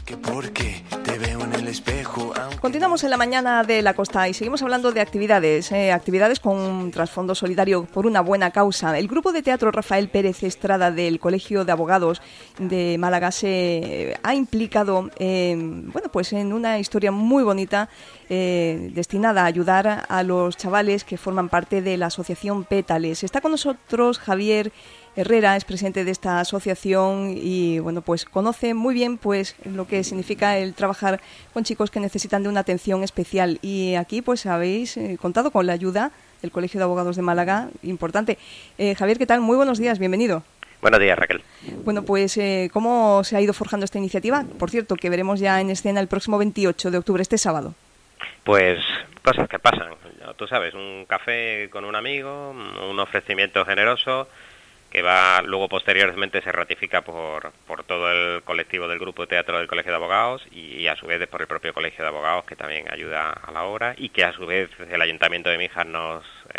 porque te veo en el espejo. Continuamos en la mañana de la costa y seguimos hablando de actividades, actividades con un trasfondo solidario por una buena causa. El grupo de teatro Rafael Pérez Estrada del Colegio de Abogados de Málaga se ha implicado pues en una historia muy bonita destinada a ayudar a los chavales que forman parte de la asociación Pétales. Está con nosotros Javier Herrera, es presidente de esta asociación y pues conoce muy bien lo que significa el trabajar con chicos que necesitan de una atención especial, y aquí habéis contado con la ayuda del Colegio de Abogados de Málaga, importante. Javier, ¿qué tal? Muy buenos días, bienvenido. Buenos días, Raquel. Bueno, ¿cómo se ha ido forjando esta iniciativa? Por cierto, que veremos ya en escena el próximo 28 de octubre, este sábado. Pues cosas que pasan, tú sabes, un café con un amigo, un ofrecimiento generoso, que luego posteriormente se ratifica por todo el colectivo del grupo de teatro del Colegio de Abogados y a su vez por el propio Colegio de Abogados, que también ayuda a la obra, y que a su vez el Ayuntamiento de Mijas nos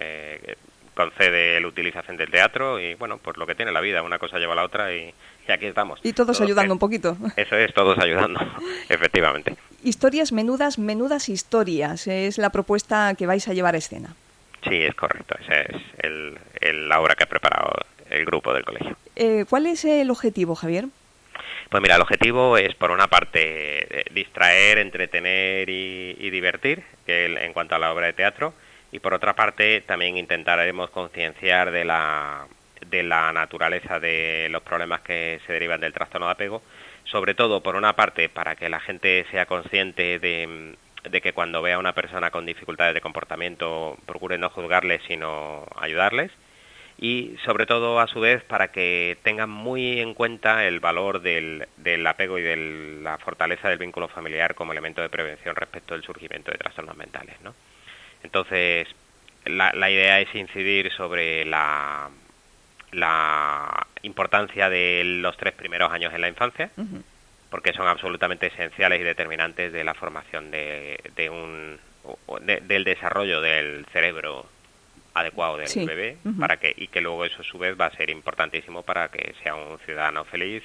concede la utilización del teatro, y pues lo que tiene la vida, una cosa lleva a la otra y aquí estamos. Y todos ayudando un poquito. Eso es, todos ayudando, efectivamente. Historias menudas historias, es la propuesta que vais a llevar a escena. Sí, es correcto, esa es la obra que ha preparado el grupo del colegio. ¿Cuál es el objetivo, Javier? Pues mira, el objetivo es, por una parte, distraer, entretener y divertir, en cuanto a la obra de teatro, y por otra parte también intentaremos concienciar de la naturaleza de los problemas que se derivan del trastorno de apego, sobre todo, por una parte, para que la gente sea consciente de que cuando vea a una persona con dificultades de comportamiento procure no juzgarles sino ayudarles, y sobre todo a su vez para que tengan muy en cuenta el valor del apego y de la fortaleza del vínculo familiar como elemento de prevención respecto del surgimiento de trastornos mentales, ¿no? Entonces la idea es incidir sobre la importancia de los 3 primeros años en la infancia, uh-huh, porque son absolutamente esenciales y determinantes de la formación del desarrollo del cerebro adecuado del bebé, uh-huh, y que luego eso a su vez va a ser importantísimo para que sea un ciudadano feliz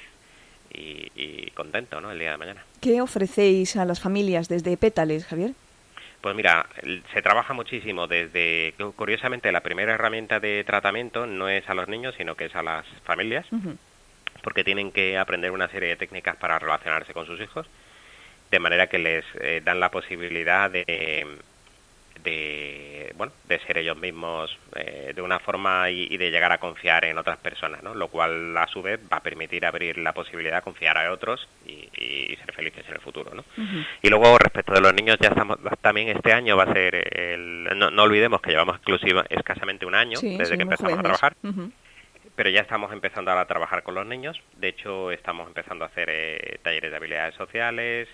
y contento, ¿no?, el día de mañana. ¿Qué ofrecéis a las familias desde Pétales, Javier? Pues mira, se trabaja muchísimo curiosamente, la primera herramienta de tratamiento no es a los niños, sino que es a las familias, uh-huh, porque tienen que aprender una serie de técnicas para relacionarse con sus hijos, de manera que les dan la posibilidad de ser ellos mismos de una forma y de llegar a confiar en otras personas, ¿no? Lo cual a su vez va a permitir abrir la posibilidad de confiar a otros y ser felices en el futuro, ¿no? Uh-huh. Y luego, respecto de los niños, ya estamos también este año va a ser no olvidemos que llevamos escasamente un año desde que empezamos a trabajar. Uh-huh. Pero ya estamos empezando a trabajar con los niños. De hecho, estamos empezando a hacer talleres de habilidades sociales,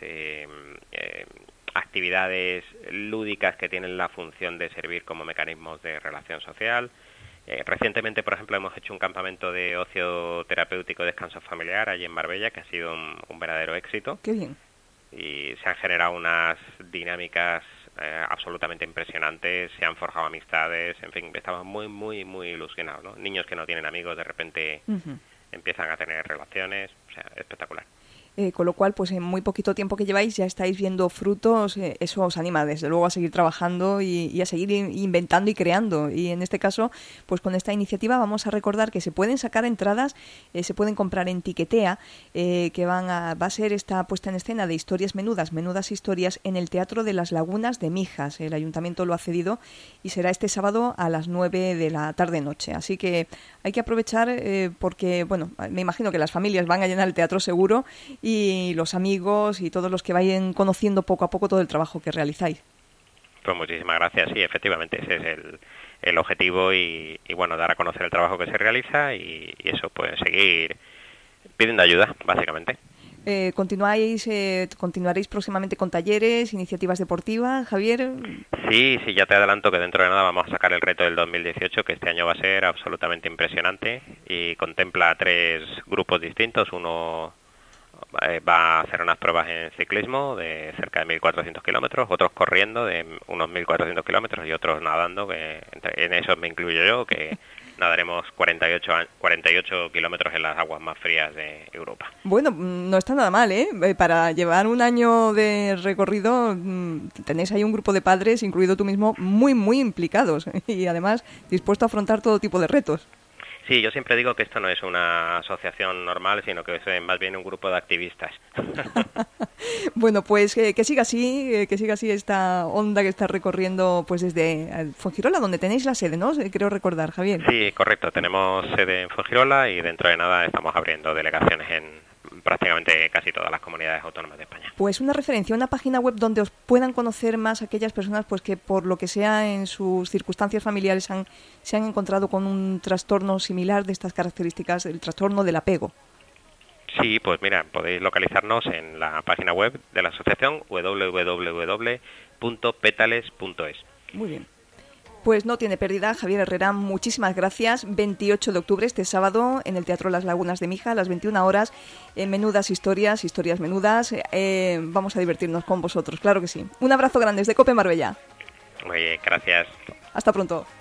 actividades lúdicas que tienen la función de servir como mecanismos de relación social. Recientemente, por ejemplo, hemos hecho un campamento de ocio terapéutico y descanso familiar allí en Marbella, que ha sido un verdadero éxito. ¡Qué bien! Y se han generado unas dinámicas absolutamente impresionantes, se han forjado amistades, en fin, estamos muy, muy, muy ilusionados, ¿no? Niños que no tienen amigos de repente uh-huh, empiezan a tener relaciones, o sea, espectacular. Con lo cual, en muy poquito tiempo que lleváis ya estáis viendo frutos, eso os anima desde luego a seguir trabajando y a seguir inventando y creando. Y en este caso, con esta iniciativa vamos a recordar que se pueden sacar entradas, se pueden comprar en Tiquetea, que va a ser esta puesta en escena de historias menudas historias en el Teatro de las Lagunas de Mijas. El Ayuntamiento lo ha cedido y será este sábado a las 9 de la tarde-noche. Así que hay que aprovechar porque, me imagino que las familias van a llenar el teatro seguro, y los amigos y todos los que vayan conociendo poco a poco todo el trabajo que realizáis. Pues muchísimas gracias, sí, efectivamente, ese es el objetivo y dar a conocer el trabajo que se realiza y eso, seguir pidiendo ayuda, básicamente. ¿Continuaréis próximamente con talleres, iniciativas deportivas, Javier? Sí, ya te adelanto que dentro de nada vamos a sacar el reto del 2018, que este año va a ser absolutamente impresionante y contempla 3 grupos distintos. Uno va a hacer unas pruebas en ciclismo de cerca de 1.400 kilómetros, otros corriendo de unos 1.400 kilómetros y otros nadando, que en esos me incluyo yo, que nadaremos 48 kilómetros en las aguas más frías de Europa. Bueno, no está nada mal, ¿eh? Para llevar un año de recorrido tenéis ahí un grupo de padres, incluido tú mismo, muy, muy implicados y además dispuesto a afrontar todo tipo de retos. Sí, yo siempre digo que esto no es una asociación normal, sino que es más bien un grupo de activistas. Bueno, pues que siga así esta onda que está recorriendo pues desde Fuengirola, donde tenéis la sede, ¿no? Creo recordar, Javier. Sí, correcto. Tenemos sede en Fuengirola y dentro de nada estamos abriendo delegaciones en prácticamente casi todas las comunidades autónomas de España. Pues una referencia, una página web donde os puedan conocer más aquellas personas pues que por lo que sea en sus circunstancias familiares se han encontrado con un trastorno similar de estas características, el trastorno del apego. Sí, pues mira, podéis localizarnos en la página web de la asociación www.petales.es. Muy bien. Pues no tiene pérdida, Javier Herrera, muchísimas gracias. 28 de octubre, este sábado, en el Teatro Las Lagunas de Mija, a las 21 horas, menudas historias menudas. Vamos a divertirnos con vosotros, claro que sí. Un abrazo grande desde COPE Marbella. Muy bien, gracias. Hasta pronto.